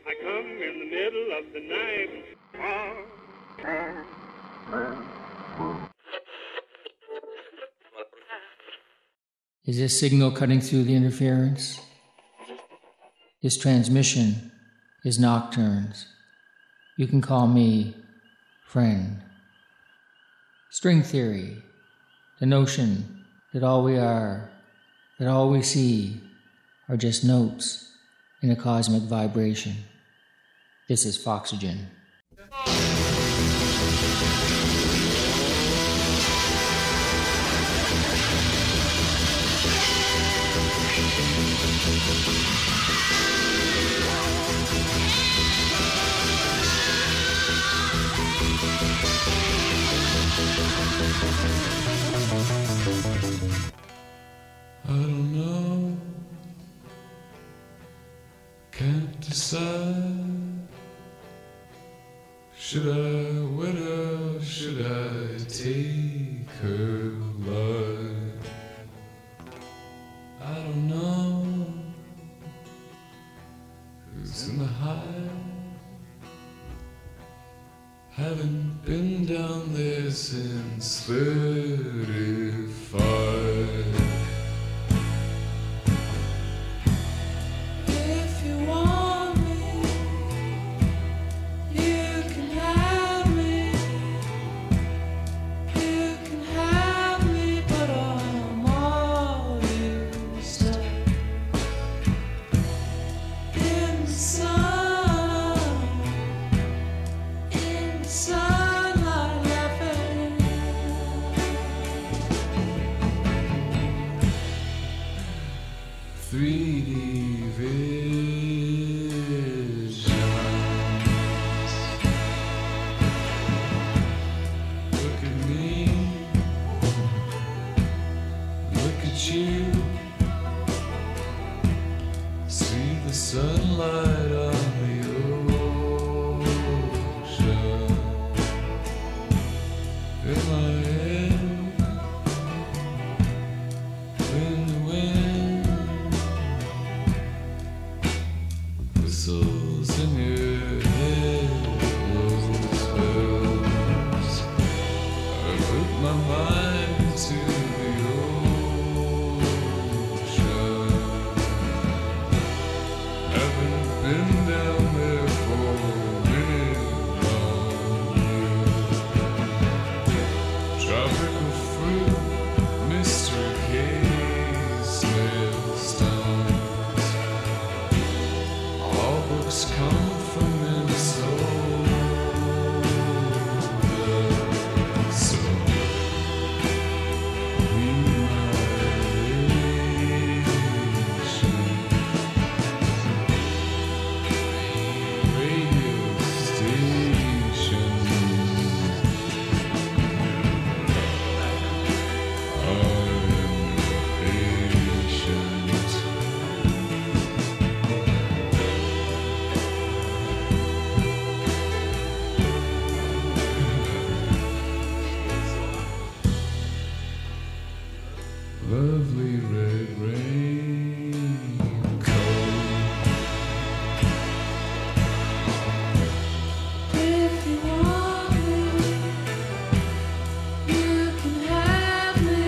I come in the middle of the night. Is this signal cutting through the interference? This transmission is Nocturnes. You can call me friend. String theory, the notion that all we are, that all we see are just notes in a cosmic vibration. This is Foxygen. I don't know, can't decide. Should I wed her, should I take her life? I don't know who's in the hive. Haven't been down there since 35. Lovely red raincoat. If you want me, you can have me.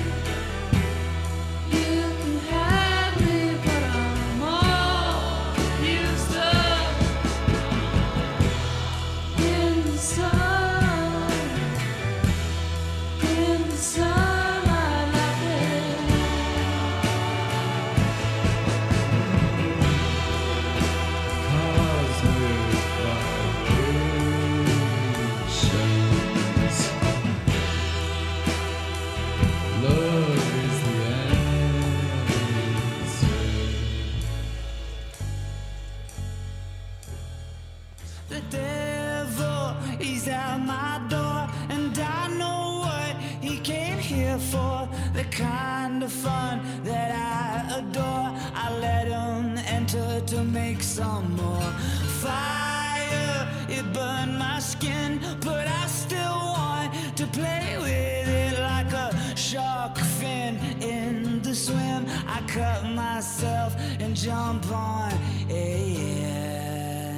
You can have me, but I'm all used up in the sun. In the sun. The devil, he's at my door, and I know what he came here for. The kind of fun that I adore, I let him enter to make some more. Fire, it burned my skin, but I still want to play with it like a shark fin in the swim. I cut myself and jump on, yeah.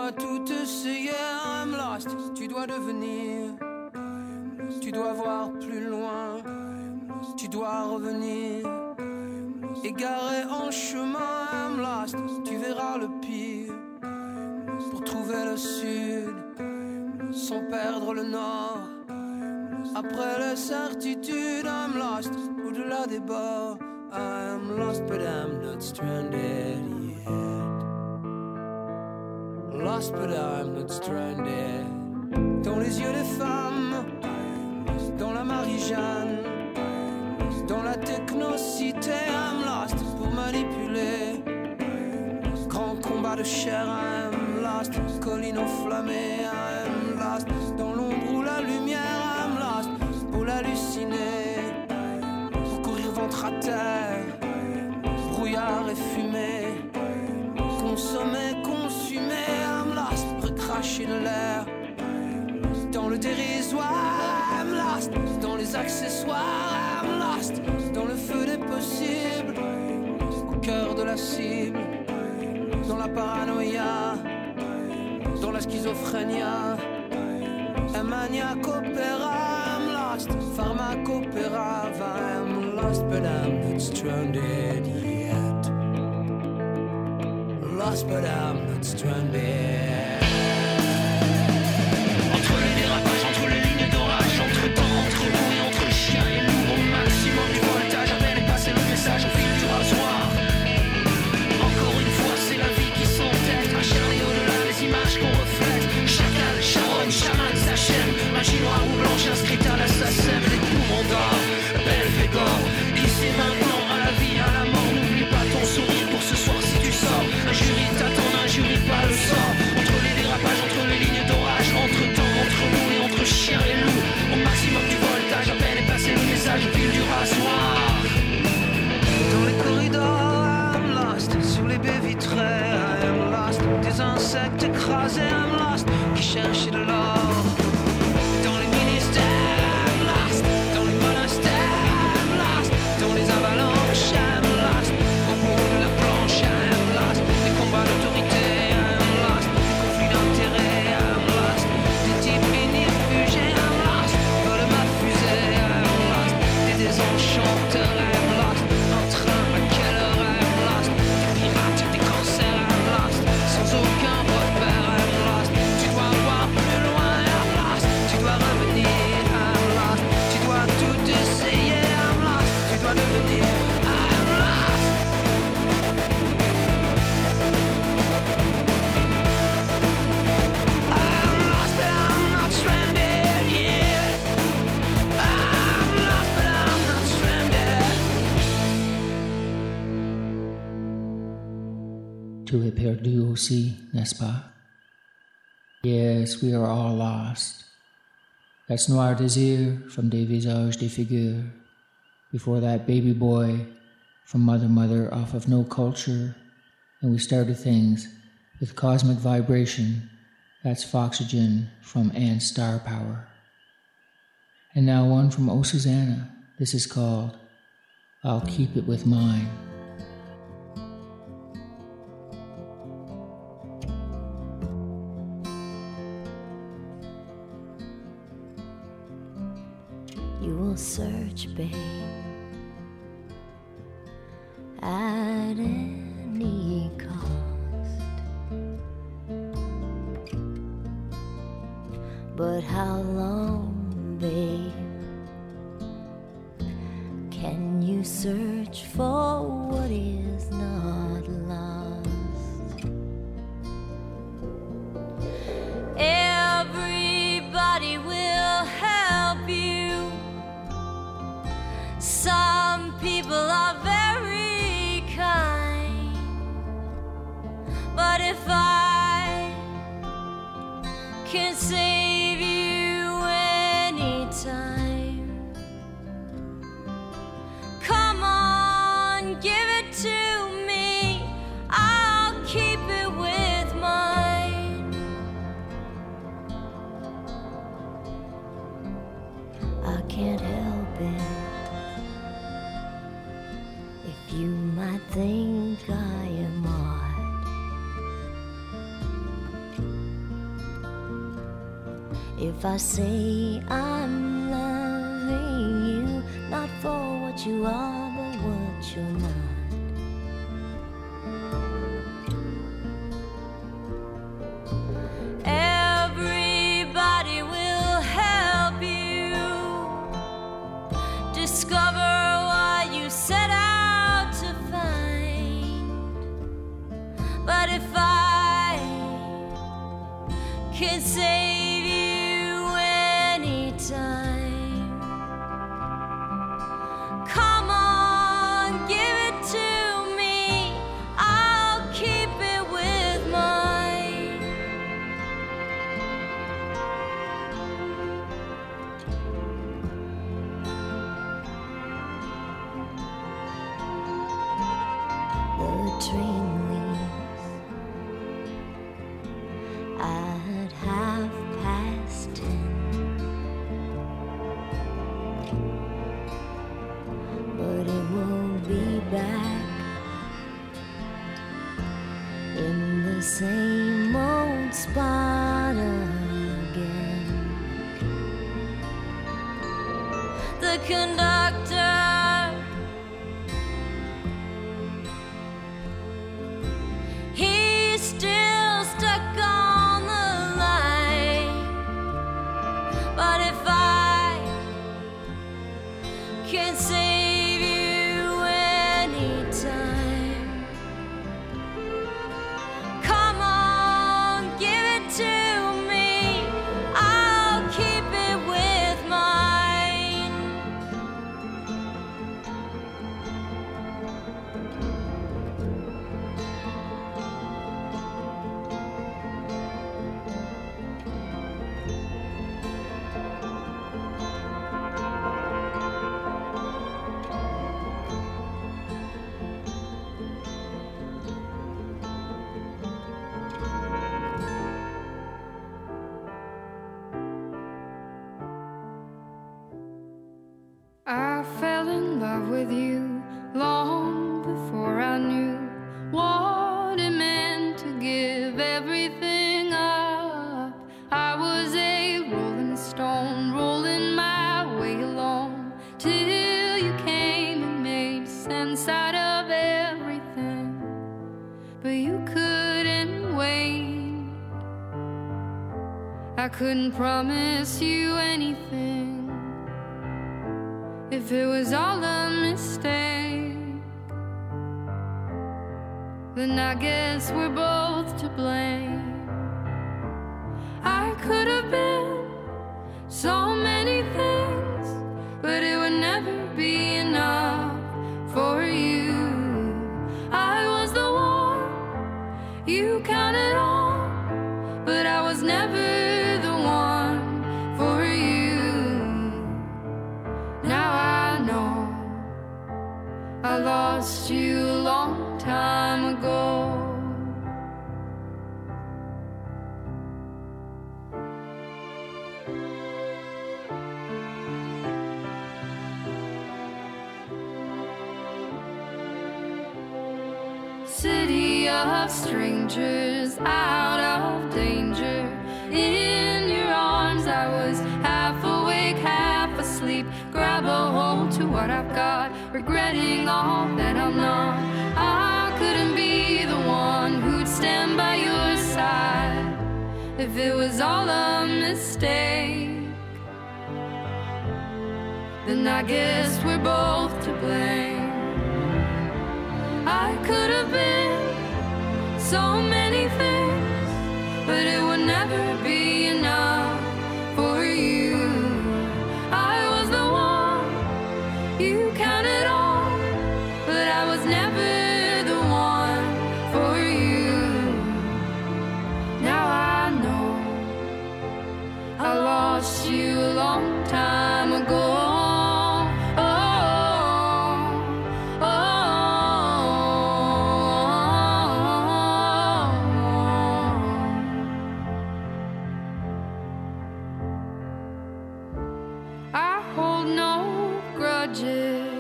dois tout essayer, I'm lost. Tu dois devenir, tu dois voir plus loin, tu dois revenir. Égaré en chemin, I'm lost. Tu verras le pire pour trouver le sud sans perdre le nord. Après les certitudes, I'm lost. Au-delà des bords, I'm lost, but I'm not stranded yet. Lost, but I'm not stranded. Dans les yeux des femmes, dans la Marie-Jeanne, dans la technocité, I'm lost pour manipuler. Grand combat de chair, I'm lost. Colline enflammée, I'm lost. Dans l'ombre ou la lumière, I'm lost pour l'halluciner. Pour courir ventre à terre, brouillard et fumée. Consommer, consumer, I'm lost. Recracher de l'air. Dans le dérisoire, I'm lost. Dans les accessoires, I'm lost. Dans le feu des possibles, au cœur de la cible. Dans la paranoïa, dans la schizophrénia. Un maniaque opéra, I'm lost. Pharmacopéra, I'm lost, but I'm not stranded yet. Lost, but I'm not stranded. Entre les dérapages, entre les lignes d'orage, entre temps, entre nous et entre chien et loup, au maximum du voltage, à peine passer le message au fil du rasoir. Encore une fois, c'est la vie qui s'entête, acharnée au-delà des images qu'on reflète. Chacal, charogne, chaman, sa chaîne, magie noire ou blanche inscrite à l'assassin, les poumons d'or, Belphégor. Ici maintenant, à la vie, à la mort, n'oublie pas ton sourire pour ce soir si tu sors. Un jury t'attend, n'injurie pas le sort. Entre les dérapages, entre les lignes d'orage, entre temps, entre nous et entre chien et loup, au maximum du voltage, à peine est passé le message au fil du rasoir. Dans les corridors, I'm lost. Sous les baies vitrées, I'm lost. Des insectes écrasés, I'm lost. Qui cherchent de l'or. Dans les ministères, I'm lost. Dans les monastères, I'm lost. Dans les avalanches, I'm lost. Au bout de la planche, I'm lost. Des combats d'autorité, I'm lost. Des conflits d'intérêt, I'm lost. Des types réfugiés, I'm lost. Vole ma fusée, I'm lost. Des désenchanteurs, I'm lost. Un train, à quelle heure, I'm lost. Des pirates, des cancers, I'm lost. Sans aucun repère, I'm lost. Tu dois voir plus loin, I'm lost. Tu dois revenir, I'm lost. Tu dois tout essayer, I'm lost. Tu dois devenir, I'm lost. I'm lost, but I'm not stranded yet. I'm lost, but I'm not stranded. Tu es perdu aussi, n'est-ce pas? Yes, we are all lost. That's Noir Désir from Des Visages des Figures. Before that, Baby Boy from Mother Mother off of No Culture. And we started things with Cosmic Vibration. That's Foxygen from And Star Power. And now one from Oh Susanna. This is called I'll Keep It With Mine. You will search, babe, at any cost. But how long, babe, can you search for what is not lost? Everybody will help you. Some people are very kind, but if I can save you anytime, come on, give it to me. I'll keep it with mine. I can't help it if you might think I am odd. if I say I'm loving you, not for what you are, but what you're not. Everybody will help you discover what you set out to find. But if I can save you anytime, come on, give it to me. I'll keep it with mine. The train leaves at 10:30, but it won't be back in the same old spot again. The conductor, he's still stuck on the line. But if I can save you anytime, come on, give it to me. I'll keep it with mine. I fell in love with you long before I knew what it meant to give everything up. I was a rolling stone, rolling my way along, till you came and made sense out of everything. But you couldn't wait. I couldn't promise you anything if it was all a mistake. Then I guess we're both to blame. I could have been so many things, but it would never be enough for you. I was the one you counted on, but I was never the one for you. Now I know I lost you a long time ago. City of strangers, out of danger. In your arms I was half awake, half asleep. Grab a hold to what I've got, regretting all that I'm not. I couldn't be the one who'd stand by your side if it was all a mistake. Then I guess we're both to blame. I could have been so many things, but it would never be enough for you. I was the one you counted on, but I was never the one for you. Now I know I lost you a long time ago. I hold no grudges.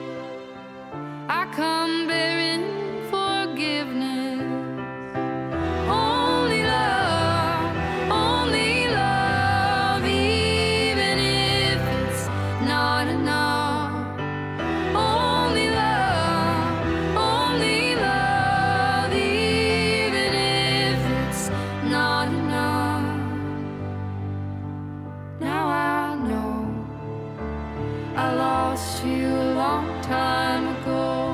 I come bearing forgiveness. Only love lost you a long time ago.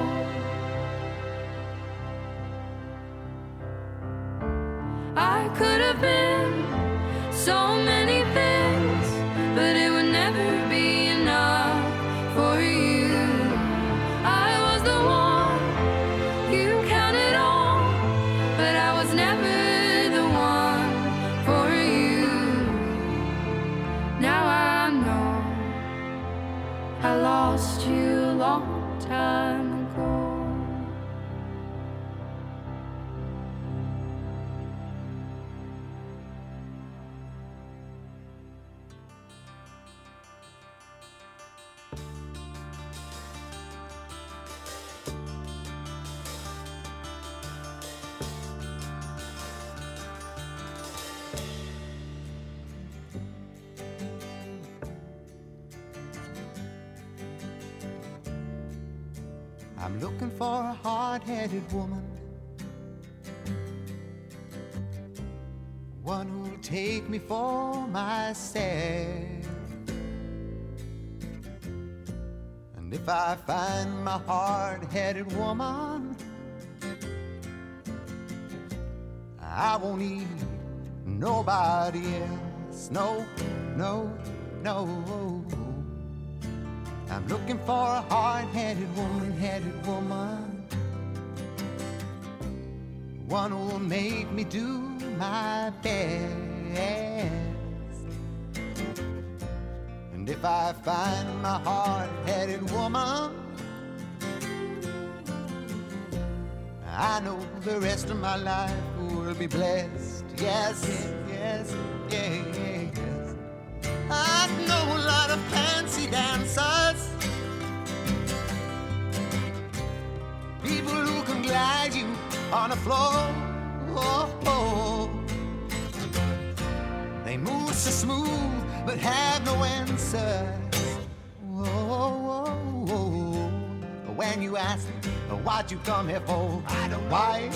I could have been so many things, but it would never be enough for you. I was the one you counted on, but I was never the one for you. Now I know I lost you a long time ago. I'm looking for a hard-headed woman, one who'll take me for myself. And if I find my hard-headed woman, I won't need nobody else. No, no, no. I'm looking for a hard-headed woman, one who'll make me do my best. And if I find my hard-headed woman, I know the rest of my life will be blessed. Yes, yes, yes. I know a lot of fancy dancers, people who can glide you on the floor. They move so smooth but have no answers. When you ask what you come here for, I don't know why.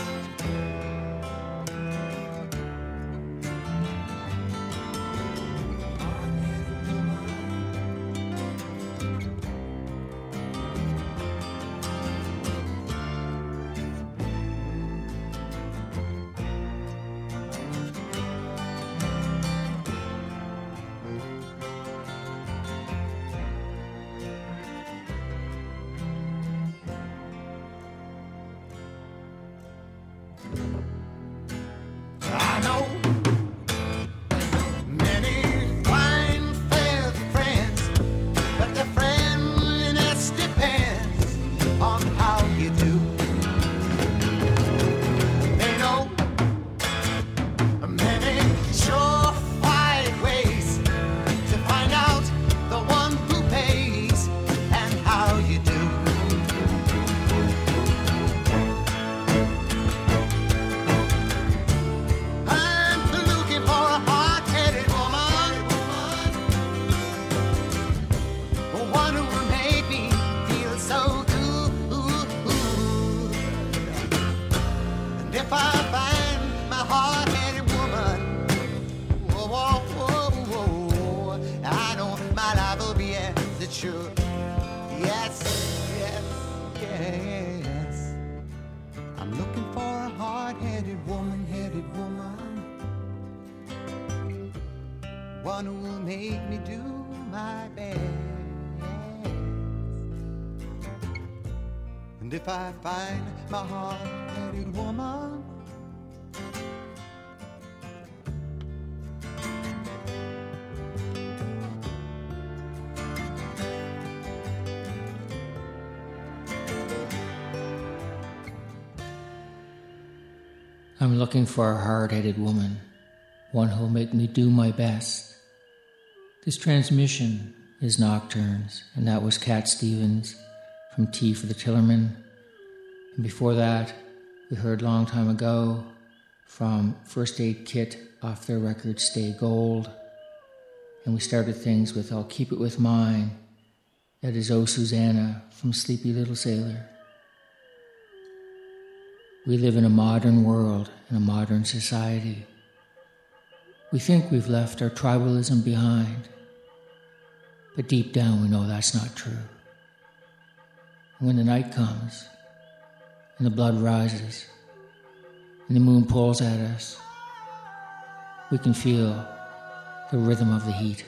One who will make me do my best. And if I find my hard-headed woman, I'm looking for a hard-headed woman, one who'll make me do my best. This transmission is Nocturnes, and that was Cat Stevens from Tea for the Tillerman. And before that, we heard long time ago from First Aid Kit off their record Stay Gold. And we started things with I'll Keep It With Mine. That is Oh Susanna from Sleepy Little Sailor. We live in a modern world, in a modern society. We think we've left our tribalism behind, but deep down we know that's not true. When the night comes and the blood rises and the moon pulls at us, we can feel the rhythm of the heat.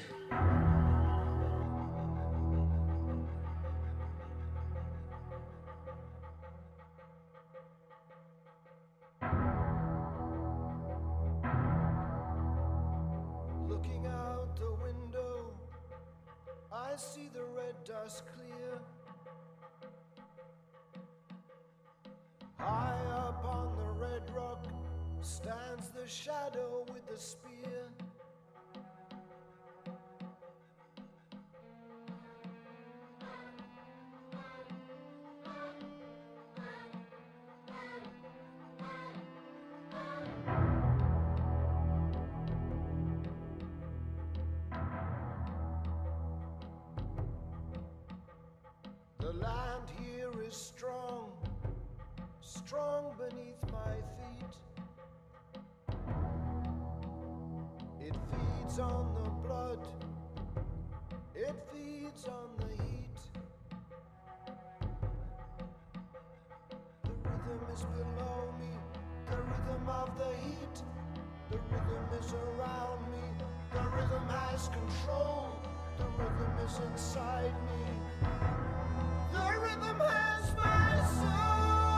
Looking out the window, I see the red dust clear. High up on the red rock stands the shadow with the spear. The land here is strong, strong beneath my feet. It feeds on the blood, it feeds on the heat. The rhythm is below me, the rhythm of the heat. The rhythm is around me, the rhythm has control. The rhythm is inside me. The rhythm has my soul.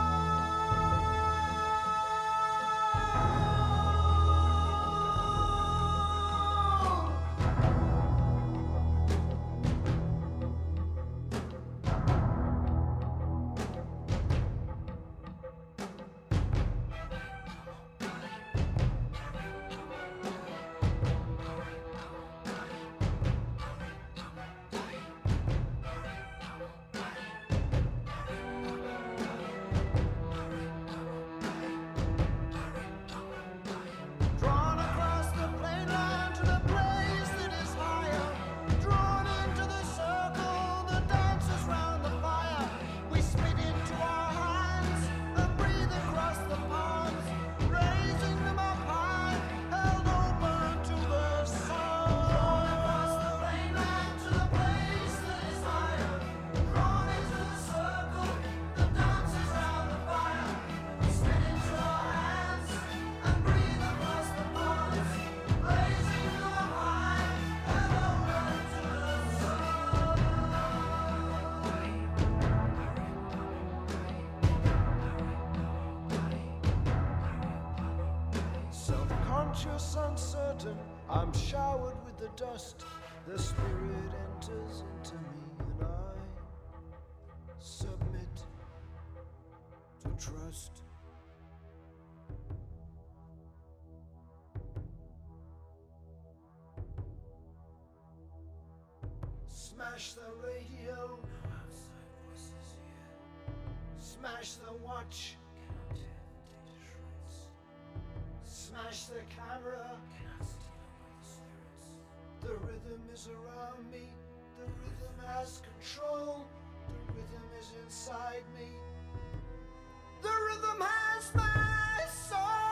Drawn across the plain line to the place that is higher. Drawn into the circle, the dancers round the fire. We spit into our hands and breathe across the palms, raising them up high, held open to the sun. Drawn across the plain line to the place that is higher. Drawn into the circle, the dancers round the fire. We spit into our hands and breathe across the palms, raising them up high, held open to the sun. Self-conscious, uncertain, I'm showered with the dust. The spirit enters into me and I submit to trust. Smash the radio, smash the watch, smash the camera. The rhythm is around me, the rhythm has control, the rhythm is inside me. The rhythm has my soul.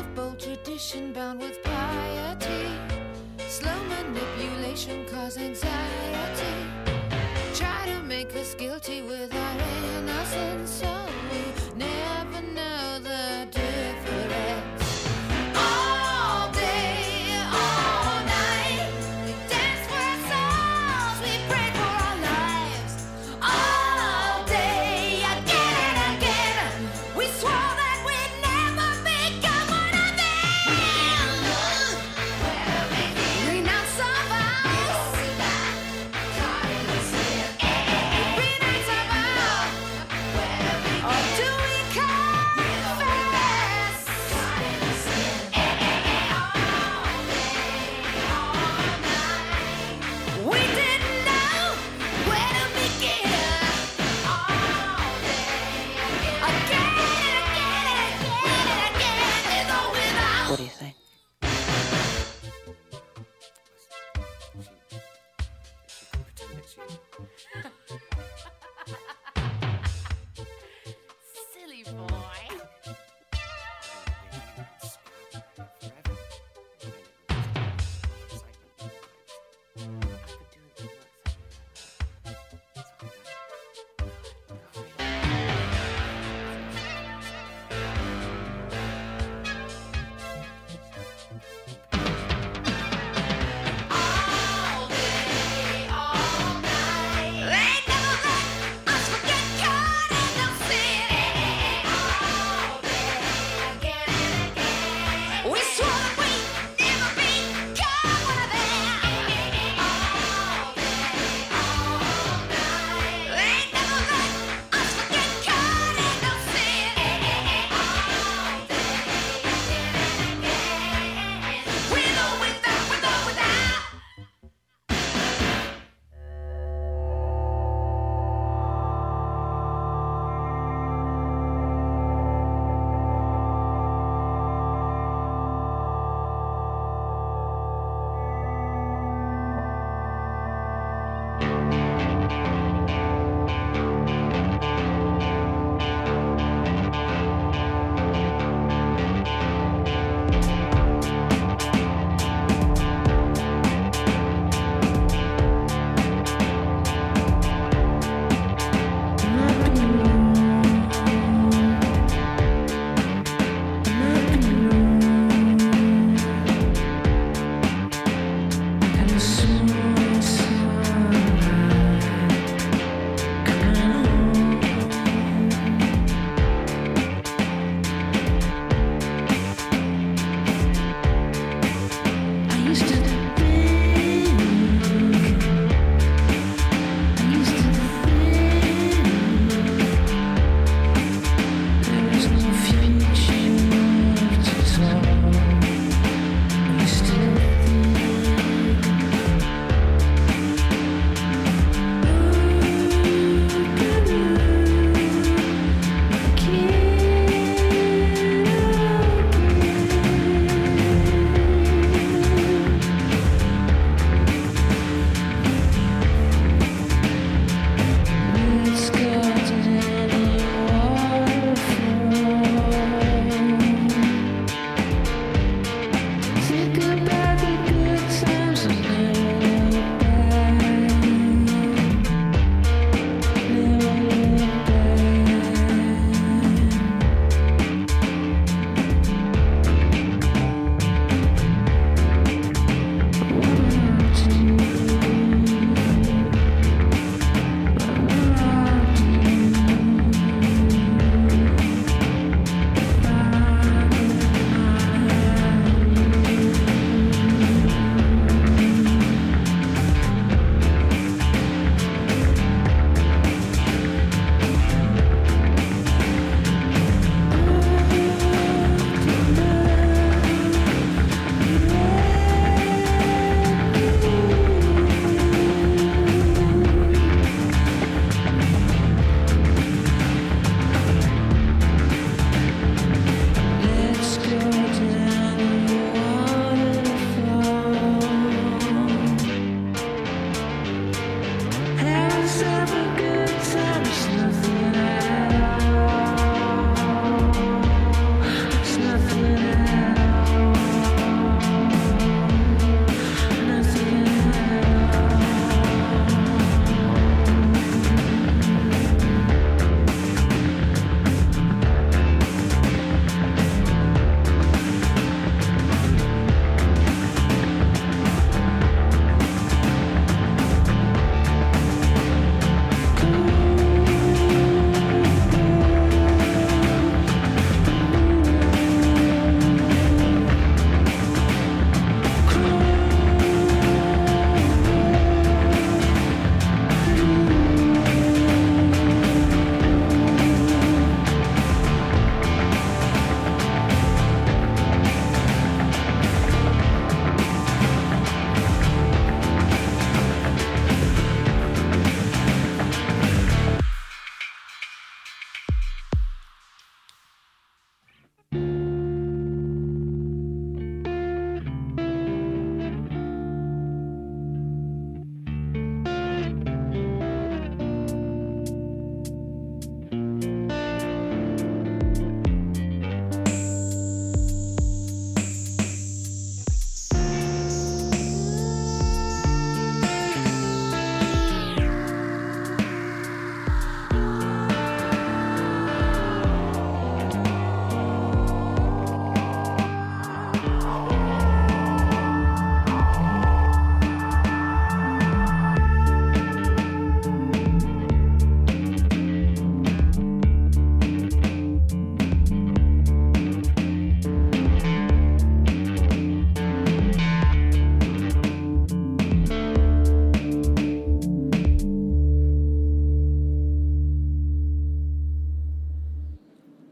bold tradition bound with piety. Slow manipulation cause anxiety. Try to make us guilty with our innocence, so we never know the difference. All day, all night, we dance for our souls, we pray for our lives. All day, again and again, we swore that we'd never become one of them. Renounce our vows. Renounce our vows. Or do we confess? We didn't know where to begin. Again and again and again, with or without. What do you think? Silly boy. All day, all night. They never let us forget God and no sin. All day, again and again. We swore that we'd never become one of them. All day, all night. They never let us forget God and no sin. All day, again and again. With or without, with or without. Nothing at all.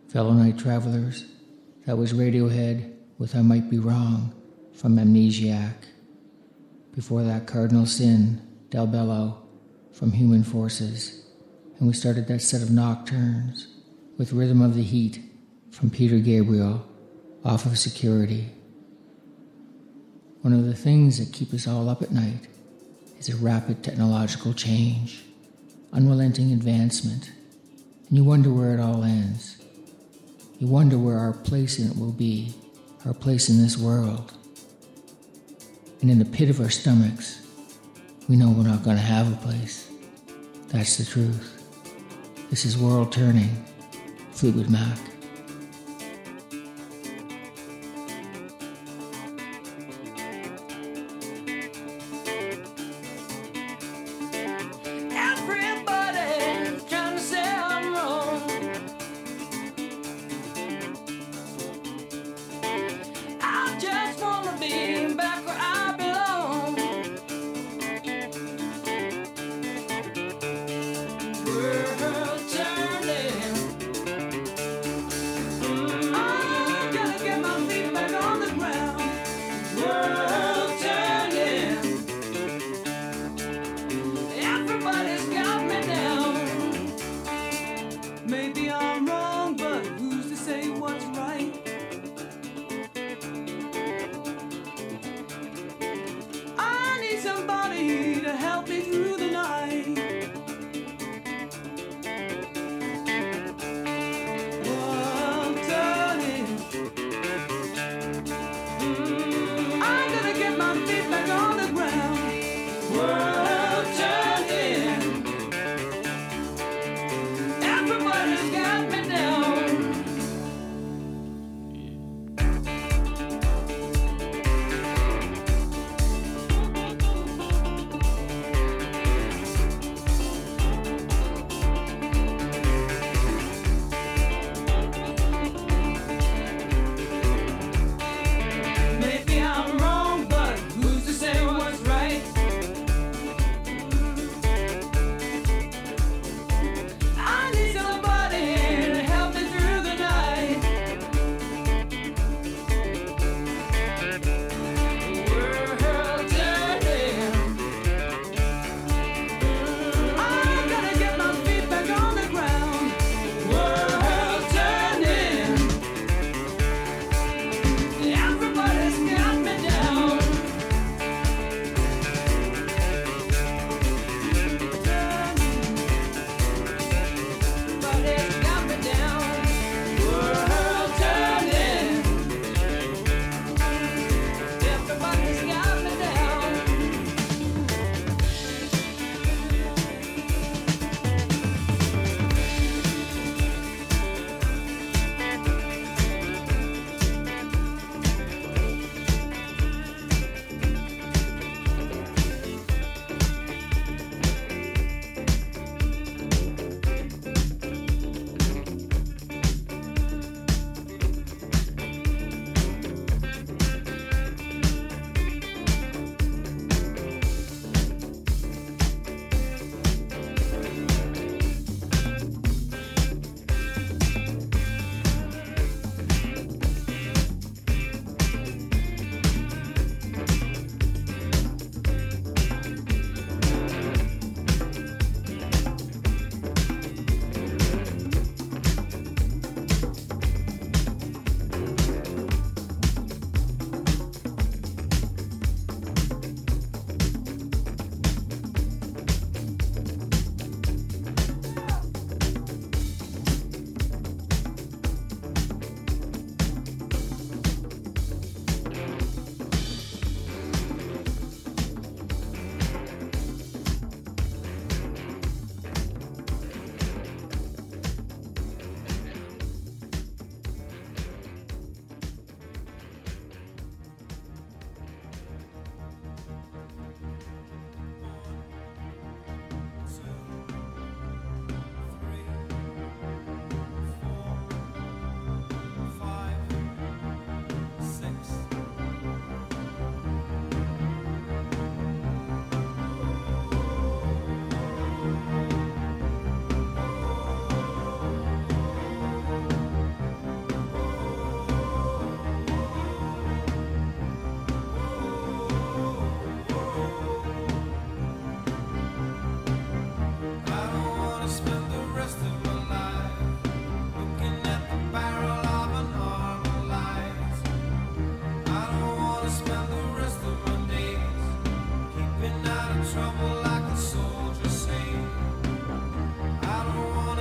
Fellow night travelers, that was Radiohead with I Might Be Wrong from Amnesiac. Before that, Cardinal Sin, Del Bello from Human Forces. And we started that set of Nocturnes with Rhythm of the Heat from Peter Gabriel off of Security. One of the things that keep us all up at night is a rapid technological change, unrelenting advancement, and you wonder where it all ends. You wonder where our place in it will be, our place in this world. And in the pit of our stomachs, we know we're not going to have a place. That's the truth. This is World Turning, Fleetwood Mac.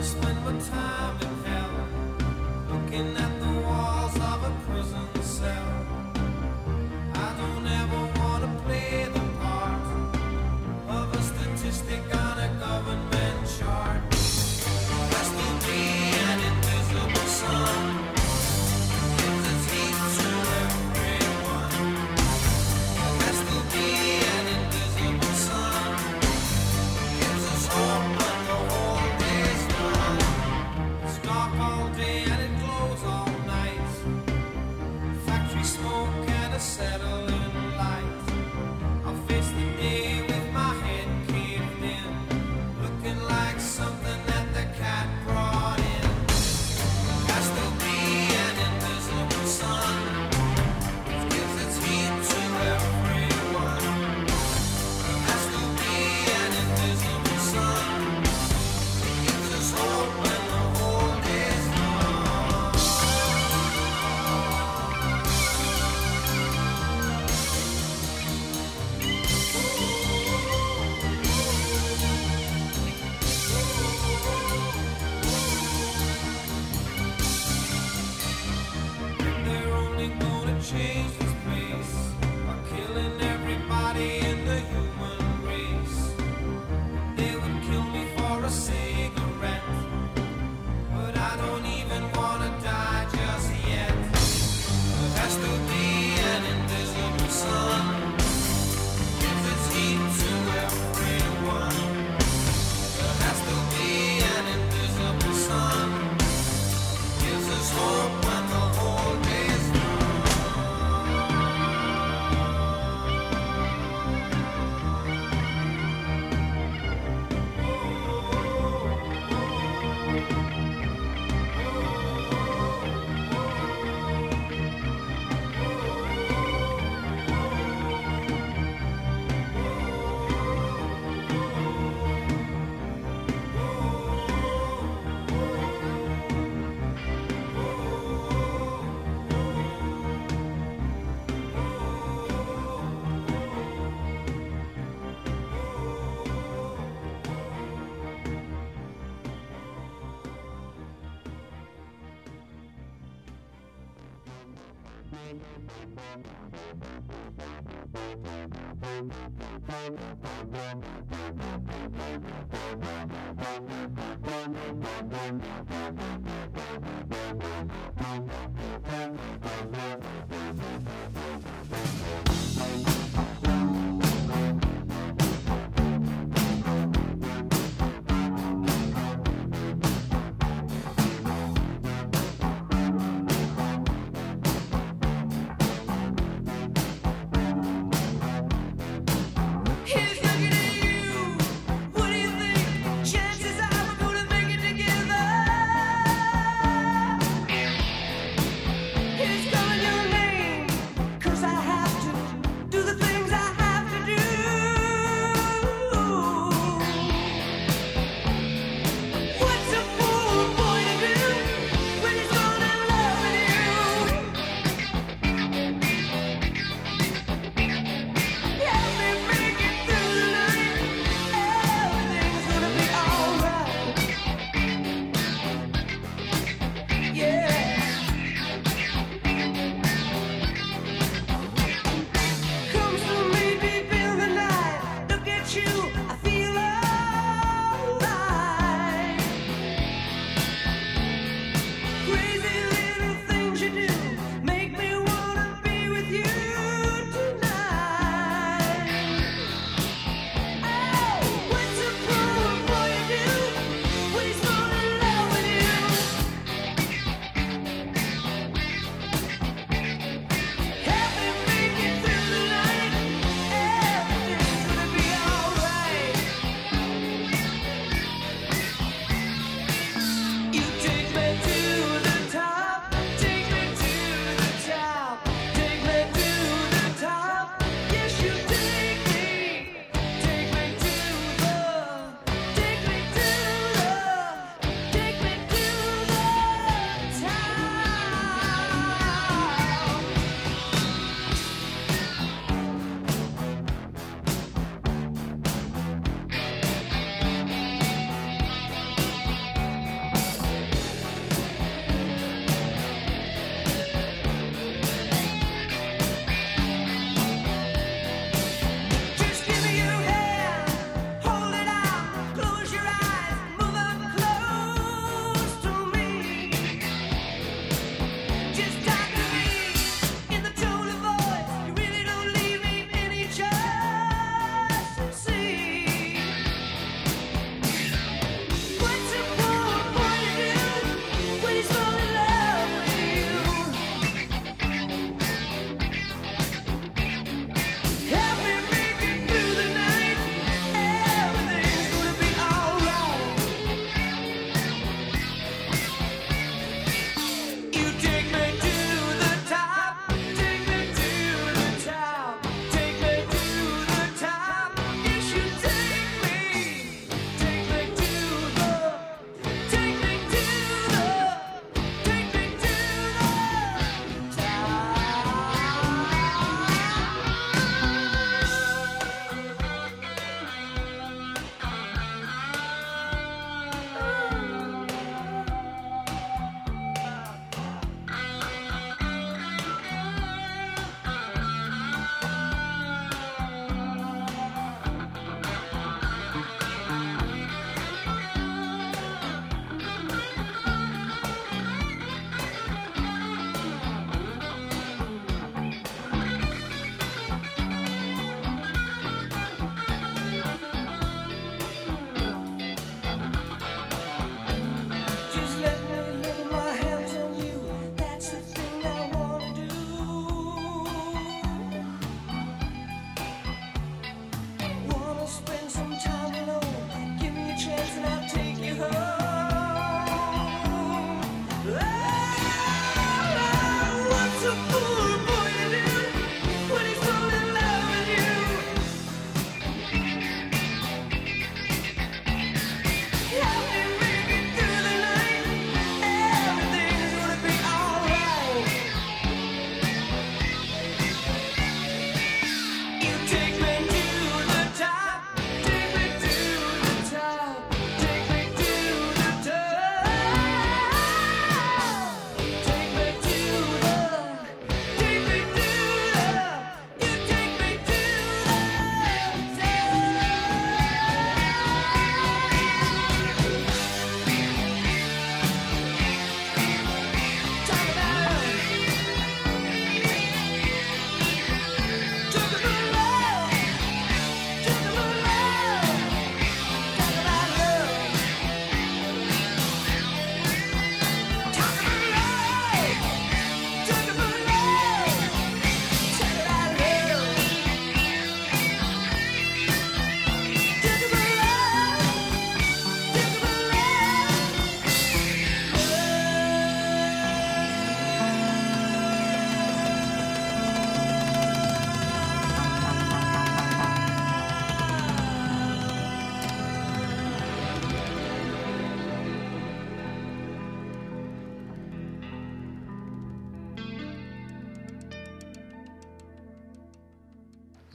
spend my time in hell, looking at the walls of a prison cell. I don't ever want to play the part of a statistic on a government chart. Has to be an invisible sun, gives its heat to everyone. Has to be an invisible sun, gives us hope when the whole day's done. It's dark all day and it glows all night. Factory smoke and a settling light. I'll face the day with my head caved in, looking like something that the cat brought in. Has to be an invisible sun, which gives its heat to everyone. Has to be an invisible sun, gives us hope when the whole day's done. They're only gonna change this place by killing everybody in the human race. They would kill me for a cigarette, but I don't even wanna die just yet. There has to be an invisible sun, gives its heat to everyone. There has to be an invisible sun, gives us hope when the whole day's done. He's looking at you. What do you think? Chances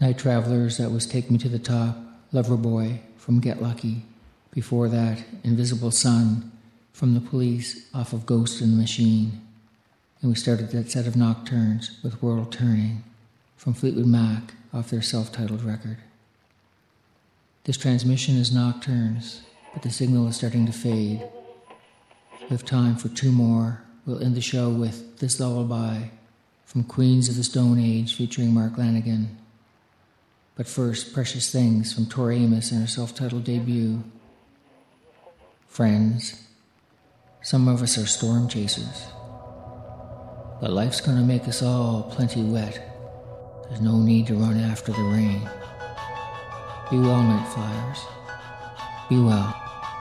Night Travelers, that was Take Me to the Top, Lover Boy from Get Lucky. Before that, Invisible Sun from The Police off of Ghost in the Machine. And we started that set of Nocturnes with World Turning from Fleetwood Mac off their self-titled record. This transmission is Nocturnes, but the signal is starting to fade. We have time for two more. We'll end the show with This Lullaby from Queens of the Stone Age featuring Mark Lanigan. But first, Precious Things from Tori Amos and her self-titled debut. Friends, some of us are storm chasers, but life's gonna make us all plenty wet. There's no need to run after the rain. Be well, night flyers. Be well.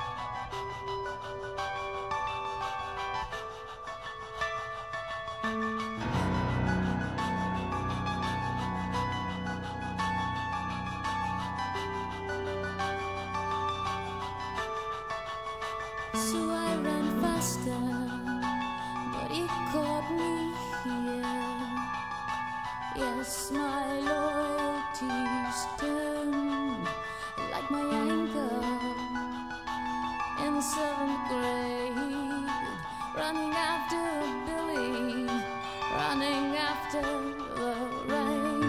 So I ran faster, but it caught me here. Yes, my loyalties turned like my anchor in 7th grade, running after Billy, running after the rain.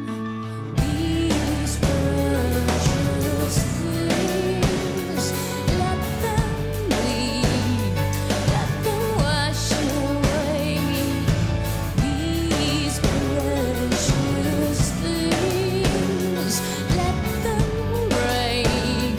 These precious things, let them bleed, let them wash away. These precious things, let them break.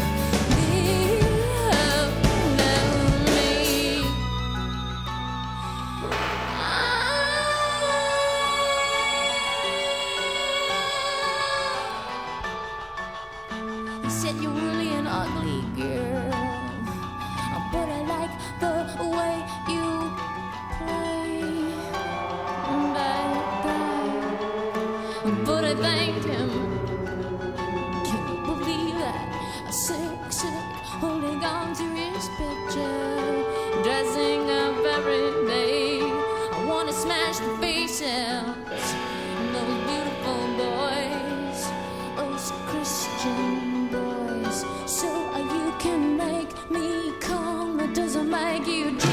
He said you're really an ugly girl, but I like the way you play. And I cried, but I thanked him. Can you believe that? I sick, holding on to his picture, dressing up every day. I wanna smash the faces, those beautiful boys, those Christian boys. So you can make me come, it doesn't make you Jesus.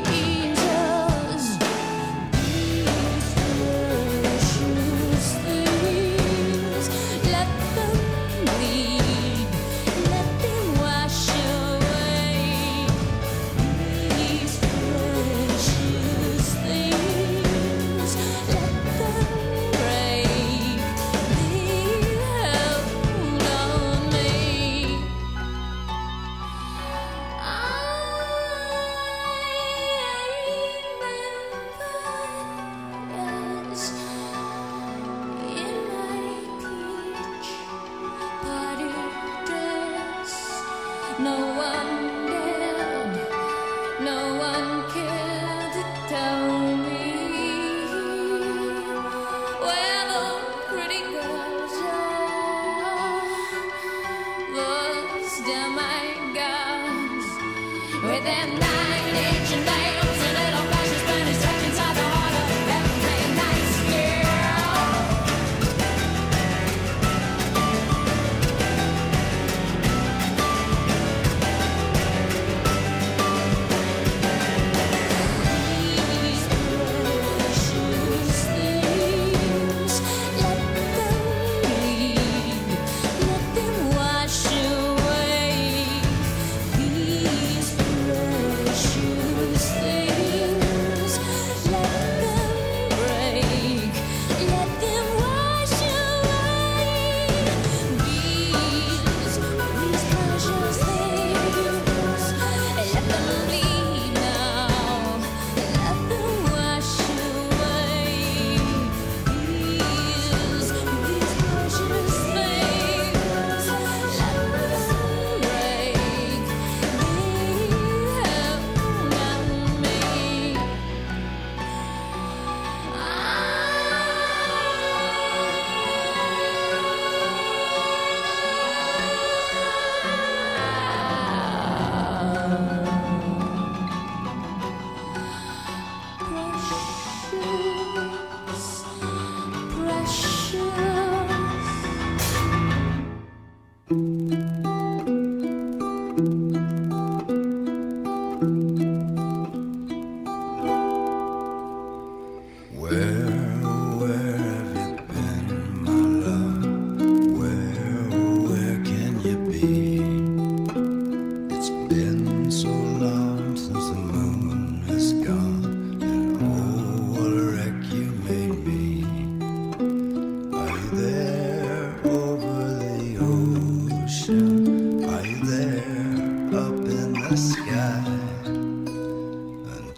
These precious things, let them bleed, let them wash away. These precious things, let them break. Hold on me. Yes, in my peach party dress, no one dared, no one cared to tell me where the pretty girls are, those demigods with their 9-inch nails and little fashion Spanish tucked inside the heart of every nice girl. These precious things, let them bleed, let them wash away. These precious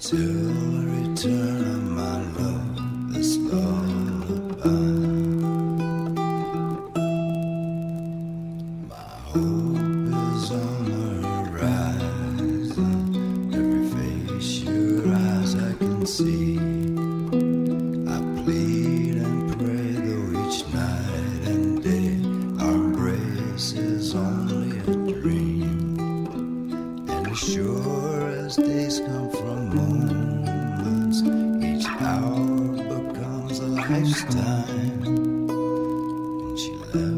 till the return of my love, this lullaby. My hope is on the horizon, every face your eyes I can see. I plead and pray, though each night and day our embrace is only a dream. And as sure as days come from moments, each hour becomes a lifetime. And she left